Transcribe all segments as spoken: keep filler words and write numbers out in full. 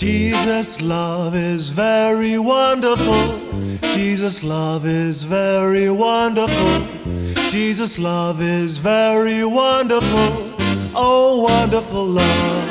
Jesus' love is very wonderful. Jesus' love is very wonderful. Jesus' love is very wonderful. Oh, wonderful love.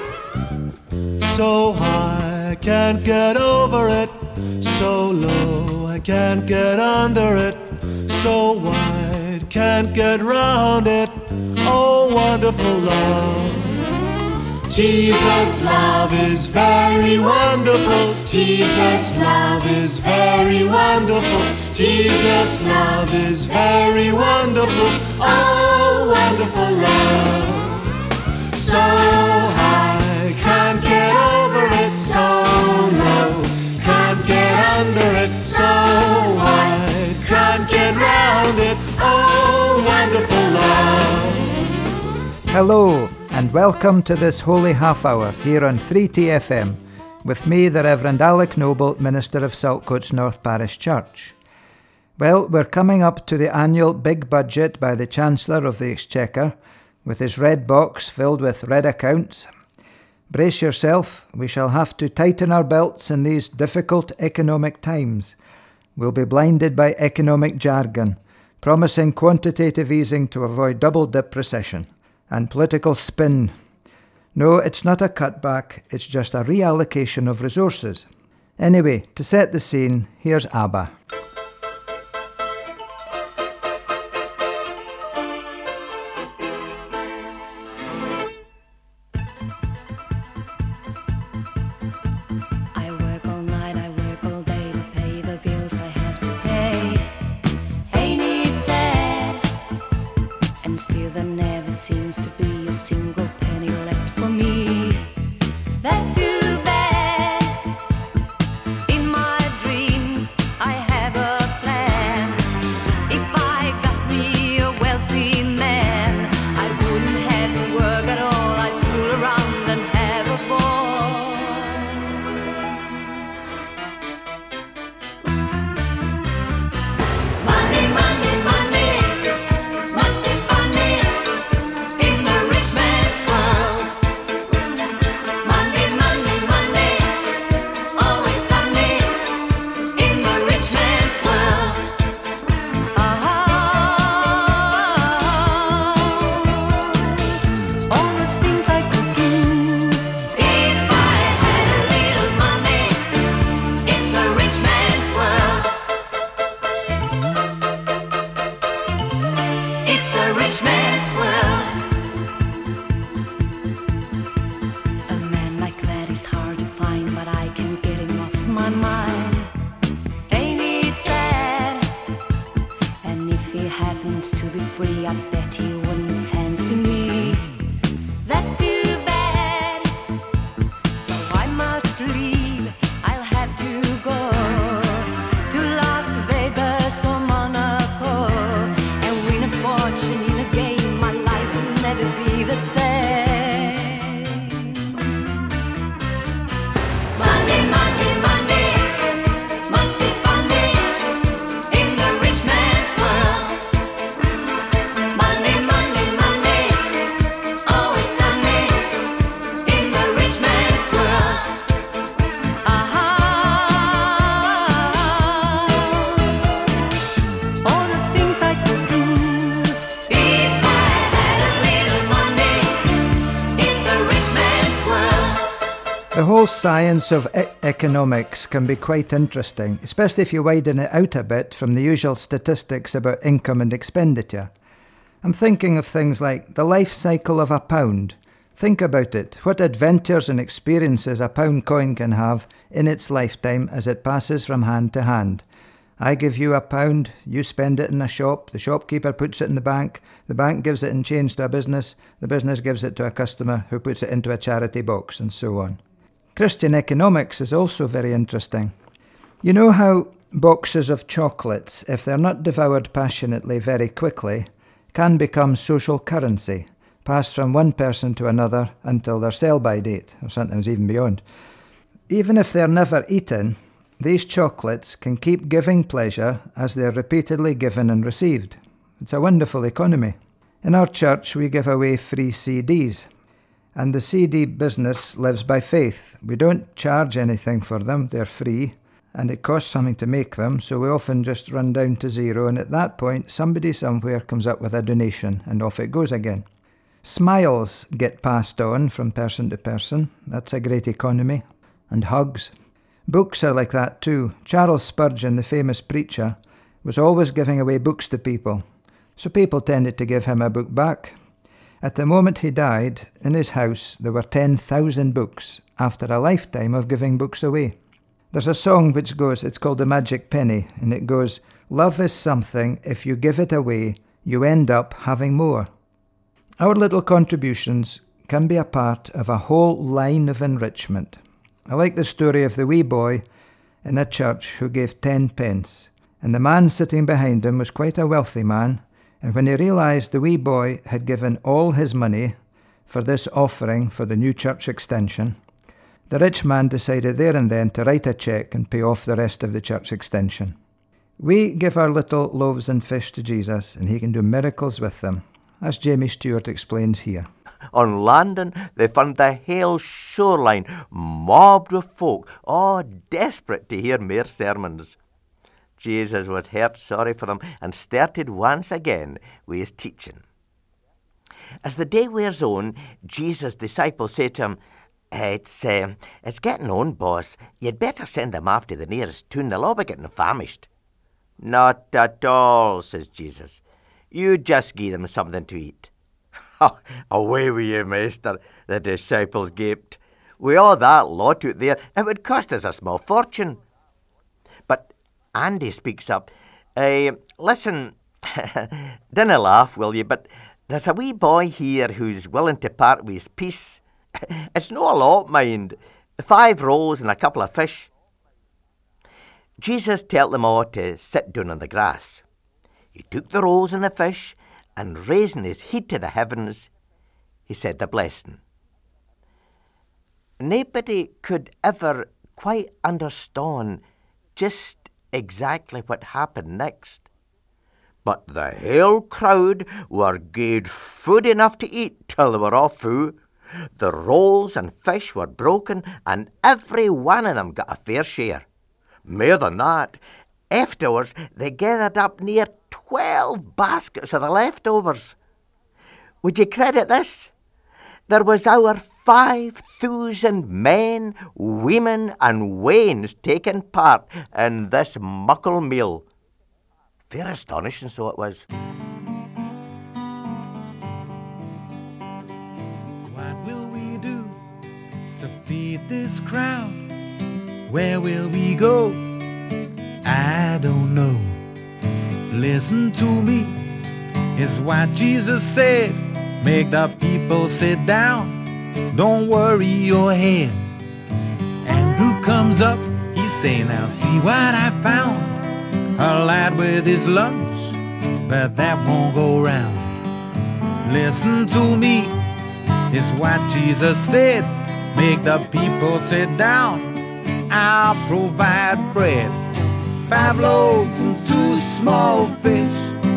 So high, I can't get over it. So low, I can't get under it. So wide, can't get round it. Oh, wonderful love. Jesus' love is very wonderful. Jesus' love is very wonderful. Jesus' love is very wonderful. Oh, wonderful love. So high, can't get over it. So low, can't get under it. So wide, can't get round it. Oh, wonderful love. Hello, and welcome to this Holy Half Hour here on three T F M, with me, the Reverend Alec Noble, Minister of Saltcoats North Parish Church. Well, we're coming up to the annual big budget by the Chancellor of the Exchequer, with his red box filled with red accounts. Brace yourself, we shall have to tighten our belts in these difficult economic times. We'll be blinded by economic jargon, promising quantitative easing to avoid double-dip recession, and political spin. No, it's not a cutback, it's just a reallocation of resources. Anyway, to set the scene, here's ABBA. The whole science of e- economics can be quite interesting, especially if you widen it out a bit from the usual statistics about income and expenditure. I'm thinking of things like the life cycle of a pound. Think about it, what adventures and experiences a pound coin can have in its lifetime as it passes from hand to hand. I give you a pound, you spend it in a shop, the shopkeeper puts it in the bank, the bank gives it in change to a business, the business gives it to a customer who puts it into a charity box, and so on. Christian economics is also very interesting. You know how boxes of chocolates, if they're not devoured passionately very quickly, can become social currency, passed from one person to another until their sell-by date, or sometimes even beyond. Even if they're never eaten, these chocolates can keep giving pleasure as they're repeatedly given and received. It's a wonderful economy. In our church, we give away free C Ds. And the C D business lives by faith. We don't charge anything for them, they're free, and it costs something to make them, so we often just run down to zero, and at that point, somebody somewhere comes up with a donation, and off it goes again. Smiles get passed on from person to person. That's a great economy. And hugs. Books are like that too. Charles Spurgeon, the famous preacher, was always giving away books to people, so people tended to give him a book back. At the moment he died, in his house there were ten thousand books, after a lifetime of giving books away. There's a song which goes, it's called The Magic Penny, and it goes, "Love is something, if you give it away, you end up having more." Our little contributions can be a part of a whole line of enrichment. I like the story of the wee boy in a church who gave ten pence, and the man sitting behind him was quite a wealthy man, and when he realised the wee boy had given all his money for this offering for the new church extension, the rich man decided there and then to write a cheque and pay off the rest of the church extension. We give our little loaves and fish to Jesus, and he can do miracles with them, as Jamie Stewart explains here. On landing, they found the hale shoreline mobbed with folk, all desperate to hear more sermons. Jesus was hurt sorry for them and started once again with his teaching. As the day wears on, Jesus' disciples say to him, It's uh, it's getting on, boss. You'd better send them off to the nearest town. They'll all be getting famished. Not at all, says Jesus. You just give them something to eat. Away with you, master, the disciples gaped. With all that lot out there, it would cost us a small fortune. But Andy speaks up. Uh, listen, dinna laugh, will you, but there's a wee boy here who's willing to part with his piece. It's no a lot, mind. Five rolls and a couple of fish. Jesus told them all to sit down on the grass. He took the rolls and the fish, and raising his head to the heavens, he said the blessing. Nobody could ever quite understand just exactly what happened next. But the whole crowd were gied food enough to eat till they were all full. The rolls and fish were broken, and every one of them got a fair share. More than that, afterwards they gathered up near twelve baskets of the leftovers. Would you credit this? There was our five thousand men, women, and wains taking part in this muckle meal. Fair astonishing, so it was. What will we do to feed this crowd? Where will we go? I don't know. Listen to me, is what Jesus said. Make the people sit down, don't worry your head. And who comes up? He's saying, now see what I found. A lad with his lunch, but that won't go round. Listen to me, is what Jesus said. Make the people sit down, I'll provide bread. Five loaves and two small fish.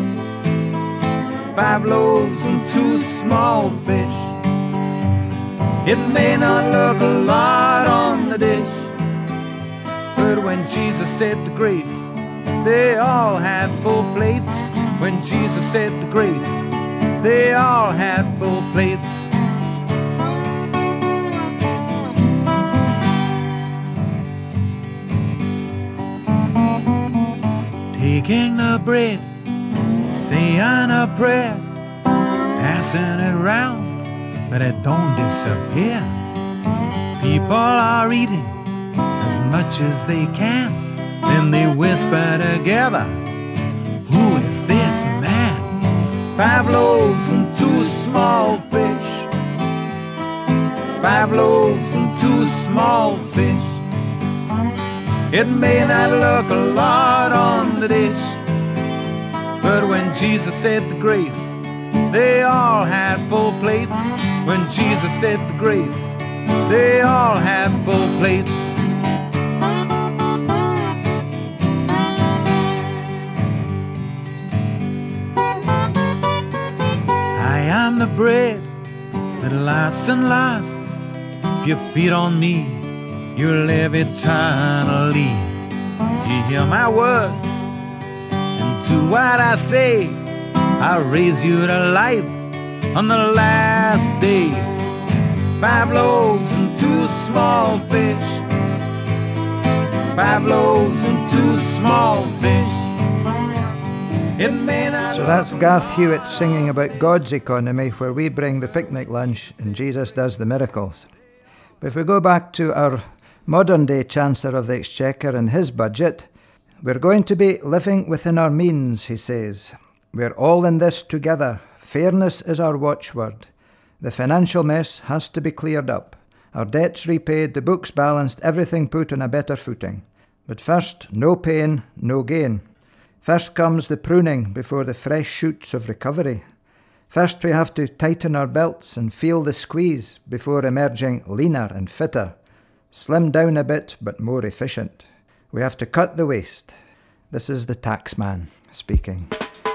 Five loaves and two small fish. It may not look a lot on the dish, but when Jesus said the grace, they all had full plates. When Jesus said the grace, they all had full plates. Taking the bread, saying a prayer, passing it round, but it don't disappear. People are eating as much as they can, then they whisper together, who is this man? Five loaves and two small fish. Five loaves and two small fish. It may not look a lot on the dish, but when Jesus said the grace, they all had full plates. When Jesus said the grace, they all had full plates. I am the bread that lasts Listen, lass, if you feed on me, you'll live eternally. You hear my words, and to what I say, I'll raise you to life on the last day. Five loaves and two small fish. Five loaves and two small fish. It may not. So that's Garth Hewitt singing about God's economy, where we bring the picnic lunch and Jesus does the miracles. But if we go back to our modern-day Chancellor of the Exchequer and his budget, we're going to be living within our means, he says. We're all in this together. Fairness is our watchword. The financial mess has to be cleared up. Our debts repaid, the books balanced, everything put on a better footing. But first, no pain, no gain. First comes the pruning before the fresh shoots of recovery. First we have to tighten our belts and feel the squeeze before emerging leaner and fitter. Slim down a bit, but more efficient. We have to cut the waste. This is the taxman speaking.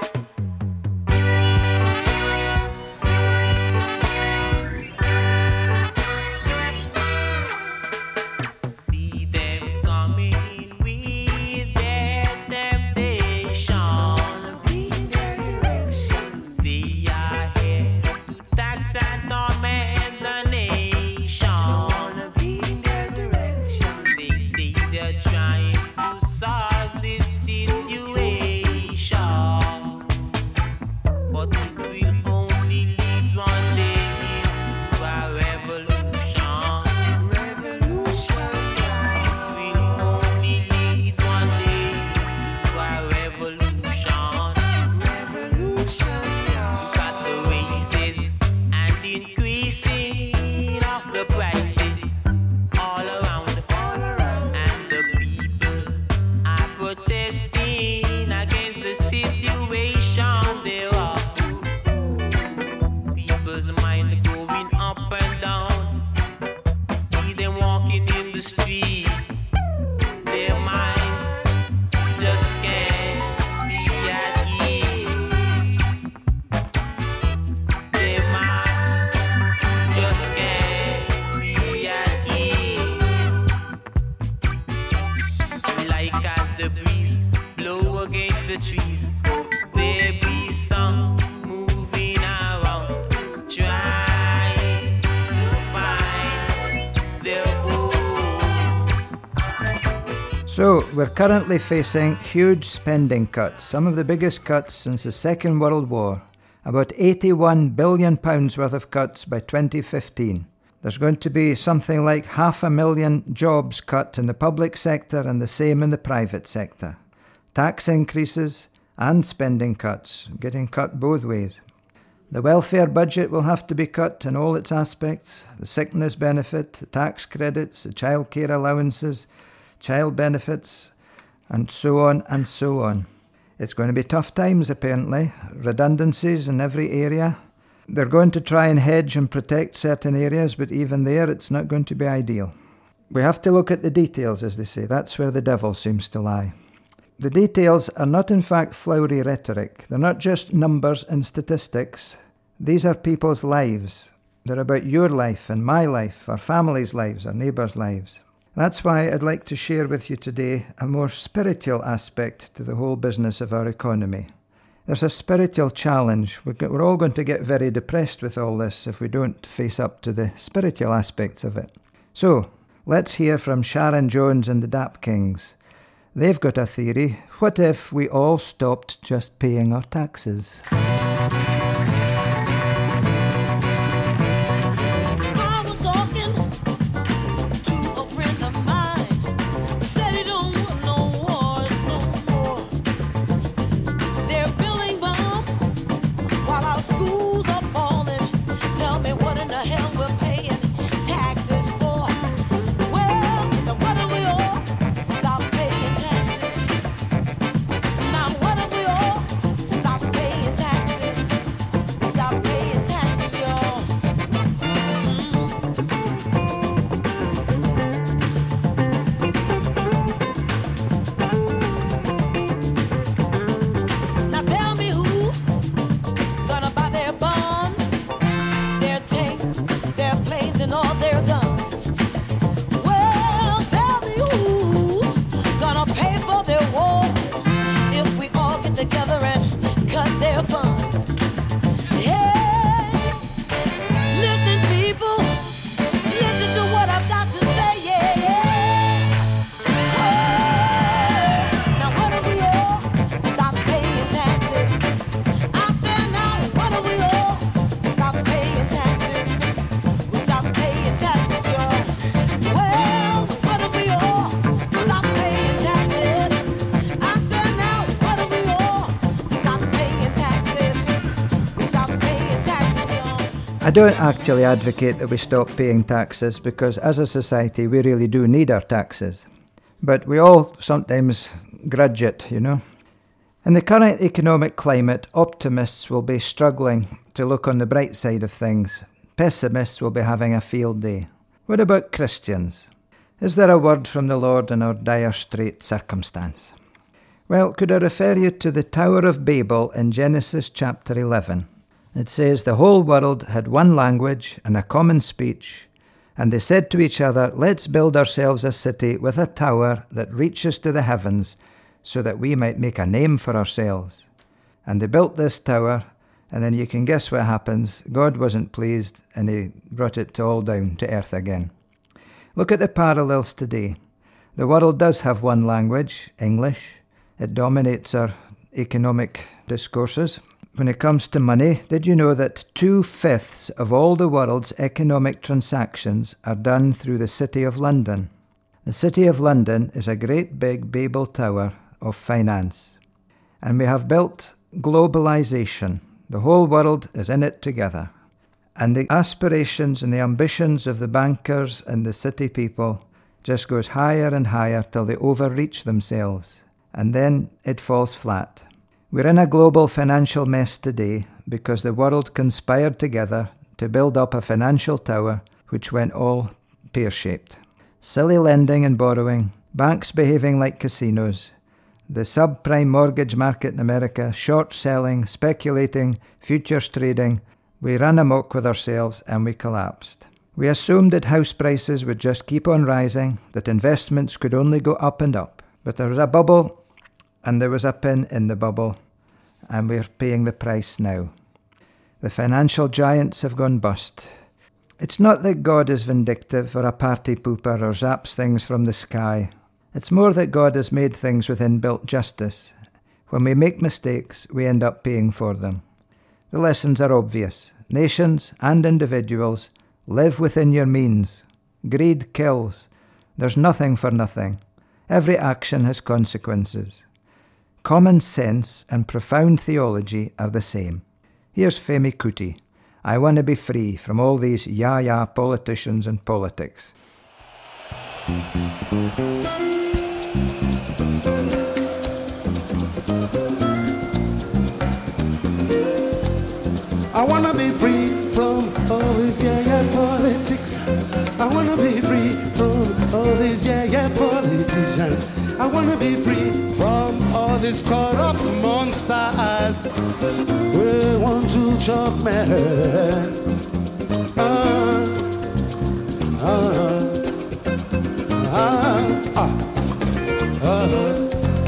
So, we're currently facing huge spending cuts, some of the biggest cuts since the Second World War. About eighty-one billion pounds worth of cuts by twenty fifteen. There's going to be something like half a million jobs cut in the public sector and the same in the private sector. Tax increases and spending cuts, getting cut both ways. The welfare budget will have to be cut in all its aspects. The sickness benefit, the tax credits, the childcare allowances, child benefits, and so on and so on. It's going to be tough times, apparently. Redundancies in every area. They're going to try and hedge and protect certain areas, but even there, it's not going to be ideal. We have to look at the details, as they say. That's where the devil seems to lie. The details are not, in fact, flowery rhetoric. They're not just numbers and statistics. These are people's lives. They're about your life and my life, our family's lives, our neighbours' lives. That's why I'd like to share with you today a more spiritual aspect to the whole business of our economy. There's a spiritual challenge. We're all going to get very depressed with all this if we don't face up to the spiritual aspects of it. So, let's hear from Sharon Jones and the Dap Kings. They've got a theory. What if we all stopped just paying our taxes? Stop paying taxes. I don't actually advocate that we stop paying taxes because as a society we really do need our taxes. But we all sometimes grudge it, you know. In the current economic climate, optimists will be struggling to look on the bright side of things. Pessimists will be having a field day. What about Christians? Is there a word from the Lord in our dire strait circumstance? Well, could I refer you to the Tower of Babel in Genesis chapter eleven? It says, "The whole world had one language and a common speech, and they said to each other, 'Let's build ourselves a city with a tower that reaches to the heavens, so that we might make a name for ourselves.' And they built this tower, and then you can guess what happens. God wasn't pleased, and he brought it all down to earth again." Look at the parallels today. The world does have one language, English. It dominates our economic discourses. When it comes to money, did you know that two-fifths of all the world's economic transactions are done through the City of London? The City of London is a great big Babel Tower of finance. And we have built globalization. The whole world is in it together. And the aspirations and the ambitions of the bankers and the city people just goes higher and higher till they overreach themselves. And then it falls flat. We're in a global financial mess today because the world conspired together to build up a financial tower which went all pear-shaped. Silly lending and borrowing, banks behaving like casinos, the subprime mortgage market in America, short selling, speculating, futures trading. We ran amok with ourselves and we collapsed. We assumed that house prices would just keep on rising, that investments could only go up and up. But there was a bubble, and there was a pin in the bubble, and we're paying the price now. The financial giants have gone bust. It's not that God is vindictive or a party pooper or zaps things from the sky. It's more that God has made things with inbuilt justice. When we make mistakes, we end up paying for them. The lessons are obvious. Nations and individuals live within your means. Greed kills. There's nothing for nothing. Every action has consequences. Common sense and profound theology are the same. Here's Femi Kuti. I want to be free from all these ya-ya politicians and politics. I wanna be free from all this yeah-yeah politics. I wanna be free from all these yeah-yeah politicians. I wanna be free from all these corrupt monsters. We want to chop man. Ah, ah, ah, ah, ah.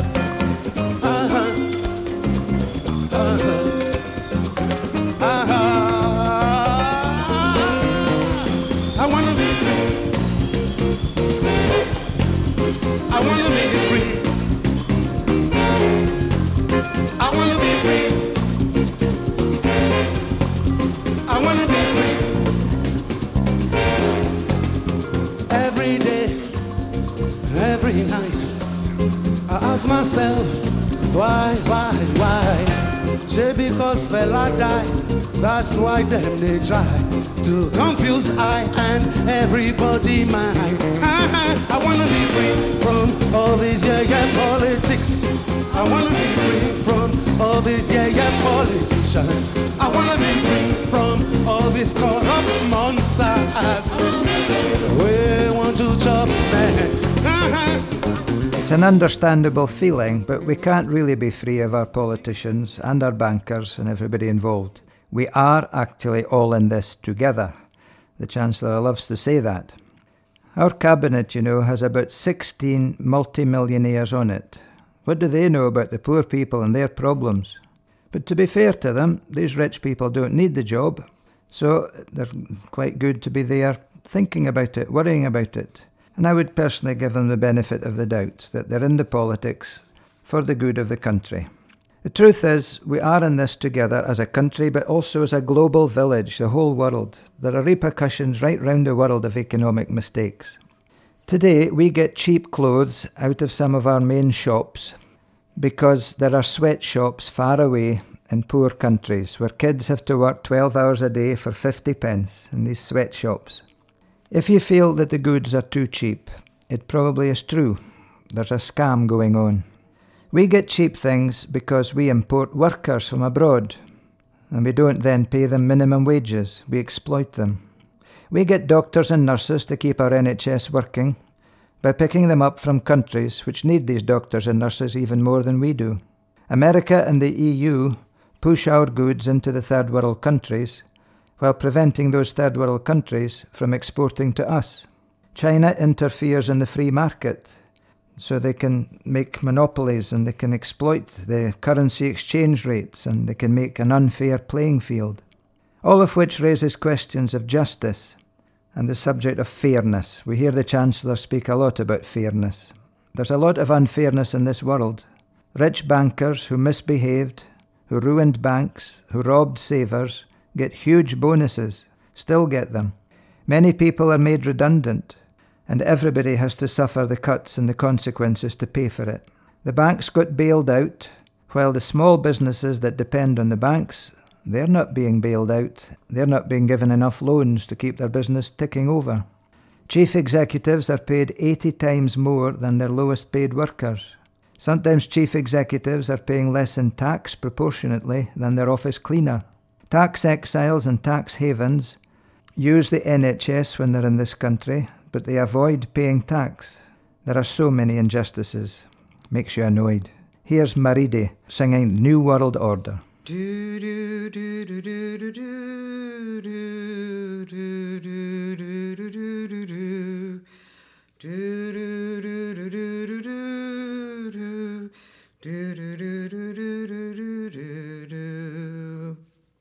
Ask myself, why, why, why? Just because fella die, that's why them they try to confuse I and everybody mind. I wanna be free from all these yeah yeah politics. I wanna be free from all these yeah yeah politicians. I wanna be free from all these corrupt monsters. We want to chop man. It's an understandable feeling, but we can't really be free of our politicians and our bankers and everybody involved. We are actually all in this together. The Chancellor loves to say that. Our cabinet, you know, has about sixteen multi-millionaires on it. What do they know about the poor people and their problems? But to be fair to them, these rich people don't need the job, so they're quite good to be there thinking about it, worrying about it. And I would personally give them the benefit of the doubt that they're in the politics for the good of the country. The truth is, we are in this together as a country, but also as a global village, the whole world. There are repercussions right round the world of economic mistakes. Today, we get cheap clothes out of some of our main shops because there are sweatshops far away in poor countries where kids have to work twelve hours a day for fifty pence in these sweatshops. If you feel that the goods are too cheap, it probably is true. There's a scam going on. We get cheap things because we import workers from abroad, and we don't then pay them minimum wages. We exploit them. We get doctors and nurses to keep our N H S working by picking them up from countries which need these doctors and nurses even more than we do. America and the E U push our goods into the third world countries while preventing those third world countries from exporting to us. China interferes in the free market so they can make monopolies and they can exploit the currency exchange rates and they can make an unfair playing field. All of which raises questions of justice and the subject of fairness. We hear the Chancellor speak a lot about fairness. There's a lot of unfairness in this world. Rich bankers who misbehaved, who ruined banks, who robbed savers, get huge bonuses, still get them. Many people are made redundant, and everybody has to suffer the cuts and the consequences to pay for it. The banks got bailed out, while the small businesses that depend on the banks, they're not being bailed out. They're not being given enough loans to keep their business ticking over. Chief executives are paid eighty times more than their lowest paid workers. Sometimes chief executives are paying less in tax proportionately than their office cleaner. Tax exiles and tax havens use the N H S when they're in this country, but they avoid paying tax. There are so many injustices. Makes you annoyed. Here's Maridi singing New World Order. Do do do do do do do do do do do do do do do. Do do do do do do do do do do do do do do do.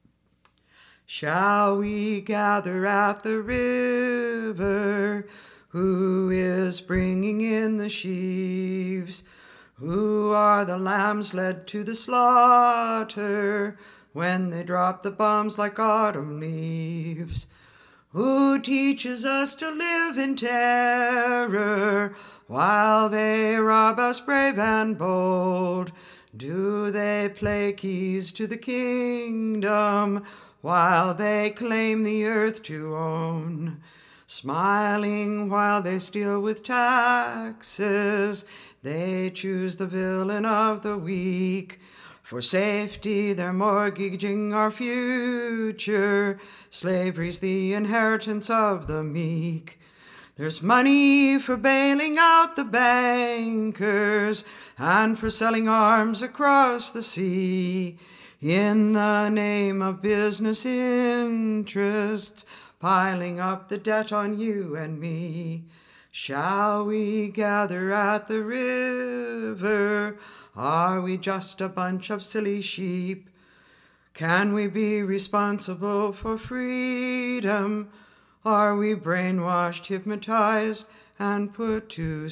Shall we gather at the river? Who is bringing in the sheaves? Who are the lambs led to the slaughter when they drop the bombs like autumn leaves? Who teaches us to live in terror while they rob us brave and bold? Do they play keys to the kingdom while they claim the earth to own? Smiling while they steal with taxes, they choose the villain of the weak. For safety, they're mortgaging our future. Slavery's the inheritance of the meek. There's money for bailing out the bankers and for selling arms across the sea in the name of business interests, piling up the debt on you and me. Shall we gather at the river? Are we just a bunch of silly sheep? Can we be responsible for freedom? Are we brainwashed, hypnotized, and put to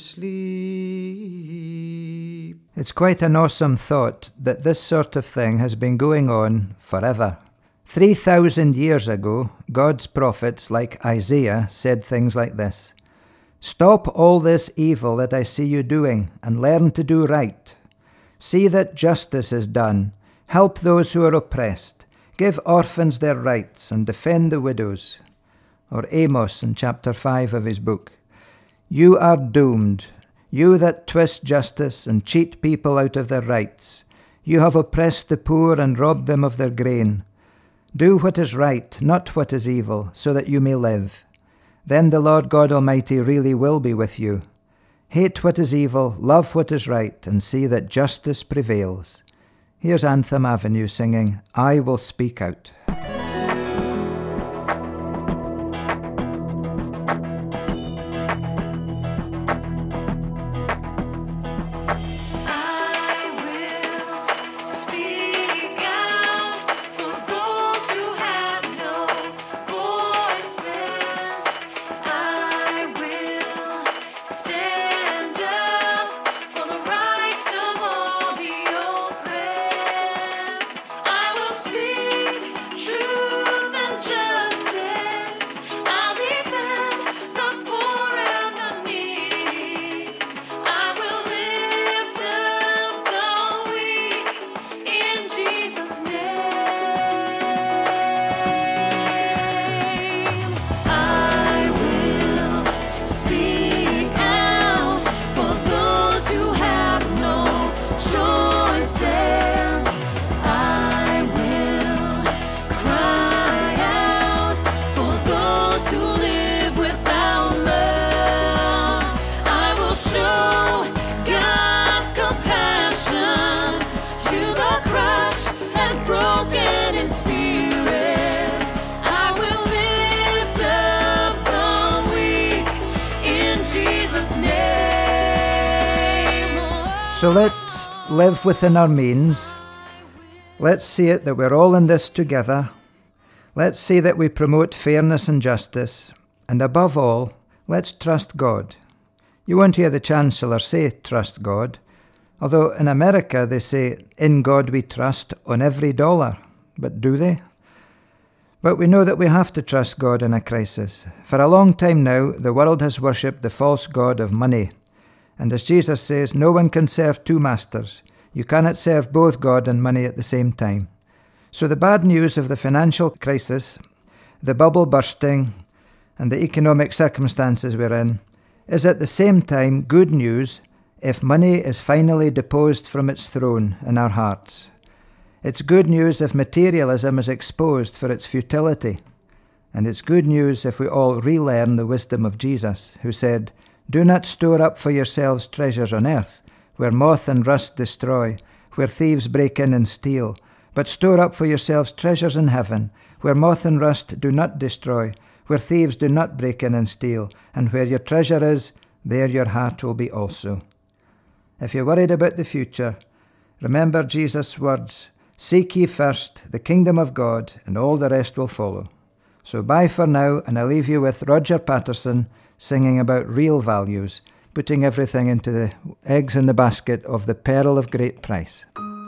sleep? It's quite an awesome thought that this sort of thing has been going on forever. Three thousand years ago, God's prophets like Isaiah said things like this: "Stop all this evil that I see you doing and learn to do right. See that justice is done. Help those who are oppressed. Give orphans their rights and defend the widows." Or Amos in chapter five of his book. "You are doomed, you that twist justice and cheat people out of their rights. You have oppressed the poor and robbed them of their grain. Do what is right, not what is evil, so that you may live. Then the Lord God Almighty really will be with you. Hate what is evil, love what is right, and see that justice prevails." Here's Anthem Avenue singing I Will Speak Out. Speak show God's compassion to the crushed and broken in spirit. I will lift up the weak in Jesus' name. So let's live within our means. Let's see it that we're all in this together. Let's see that we promote fairness and justice. And above all, let's trust God. You won't hear the Chancellor say, trust God. Although in America they say, in God we trust on every dollar. But do they? But we know that we have to trust God in a crisis. For a long time now, the world has worshipped the false god of money. And as Jesus says, no one can serve two masters. You cannot serve both God and money at the same time. So the bad news of the financial crisis, the bubble bursting, and the economic circumstances we're in, is at the same time good news if money is finally deposed from its throne in our hearts. It's good news if materialism is exposed for its futility. And it's good news if we all relearn the wisdom of Jesus, who said, do not store up for yourselves treasures on earth, where moth and rust destroy, where thieves break in and steal, but store up for yourselves treasures in heaven, where moth and rust do not destroy, where thieves do not break in and steal, and where your treasure is, there your heart will be also. If you're worried about the future, remember Jesus' words, seek ye first the kingdom of God, and all the rest will follow. So bye for now, and I'll leave you with Roger Patterson singing about real values, putting everything into the eggs in the basket of the pearl of great price.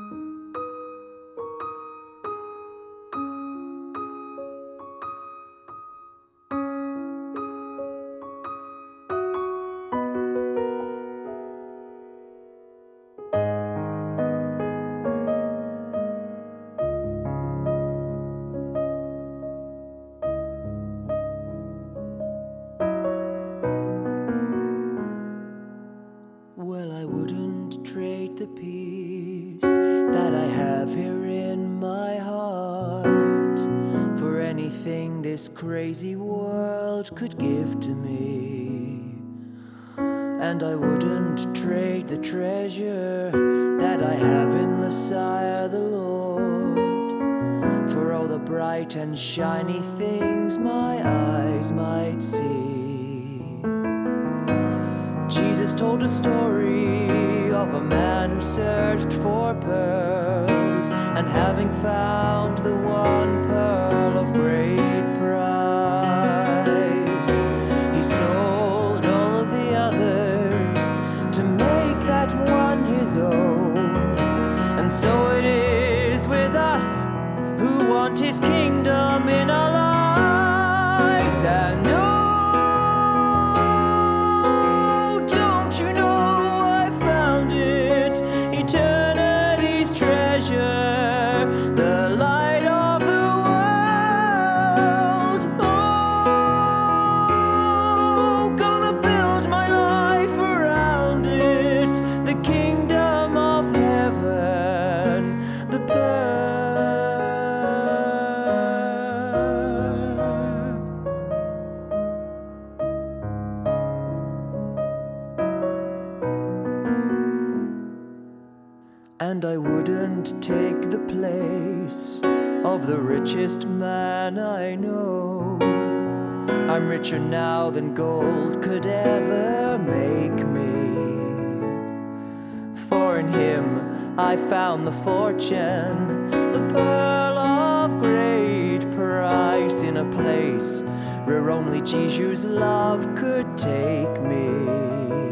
Well, I wouldn't trade the peace that I have here in my heart for anything this crazy world could give to me. And I wouldn't trade the treasure that I have in Messiah the Lord for all the bright and shiny things my eyes might see. Jesus told a story of a man who searched for pearls, and having found the one pearl of great price, he sold all of the others to make that one his own. And so it is with us who want his kingdom in our lives. And no, eternity's treasure, the light of the world. Oh, gonna build my life around it, the kingdom of heaven, the pearl. And I wouldn't take the place of the richest man I know. I'm richer now than gold could ever make me. For in him I found the fortune, the pearl of great price, in a place where only Jesus' love could take me.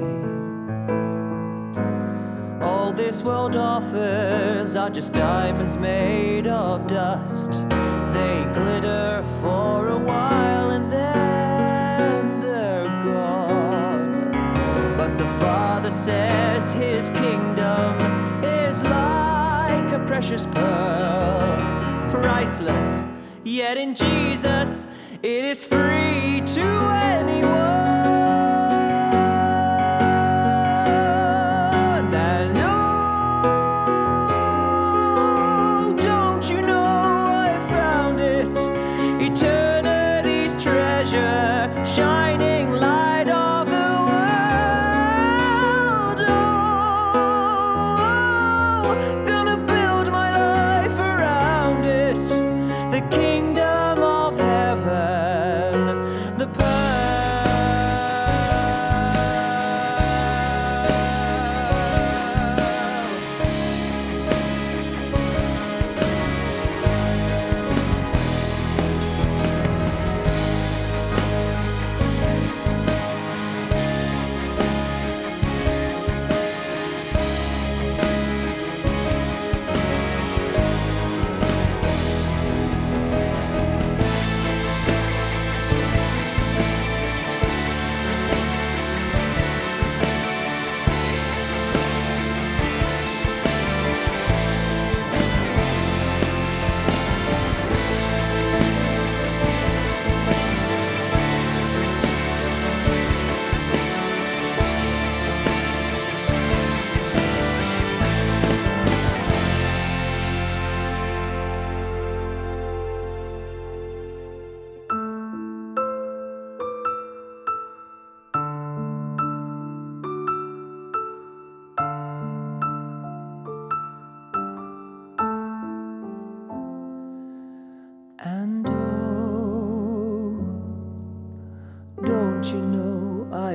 All this world offers are just diamonds made of dust. They glitter for a while and then they're gone. But the Father says his kingdom is like a precious pearl, priceless, yet in Jesus it is free to anyone. Eternity's treasure, shining light of the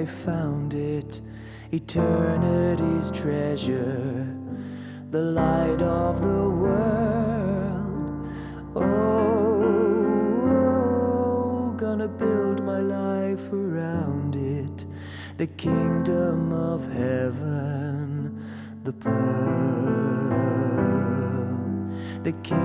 I found it, eternity's treasure, the light of the world. Oh, gonna build my life around it, the kingdom of heaven, the pearl, the kingdom